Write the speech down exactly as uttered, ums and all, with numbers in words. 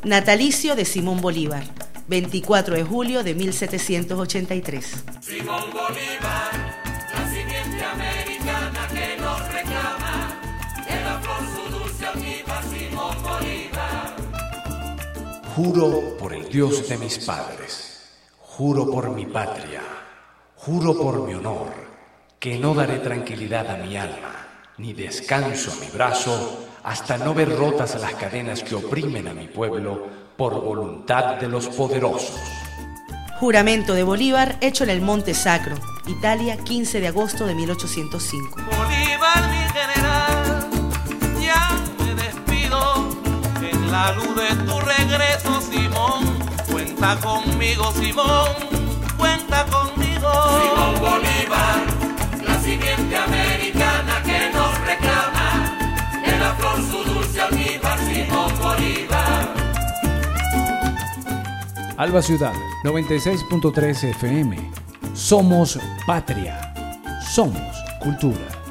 Natalicio de Simón Bolívar, veinticuatro de julio de mil setecientos ochenta y tres. Simón Bolívar, la simiente americana que nos reclama, que la flor su dulce almíbar, Simón Bolívar. Juro por el Dios de mis padres, juro por mi patria, juro por mi honor, que no daré tranquilidad a mi alma, ni descanso a mi brazo, hasta no ver rotas las cadenas que oprimen a mi pueblo por voluntad de los poderosos. Juramento de Bolívar hecho en el Monte Sacro, Italia, quince de agosto de mil ochocientos cinco. Bolívar, mi general, ya me despido, en la luz de tu regreso, Simón, cuenta conmigo, Simón, cuenta conmigo. Simón Bolívar, la simiente americana que nos reclama, que la flor su dulce almíbar, Simón Bolívar. Alba Ciudad, noventa y seis punto tres F M. Somos patria. Somos cultura.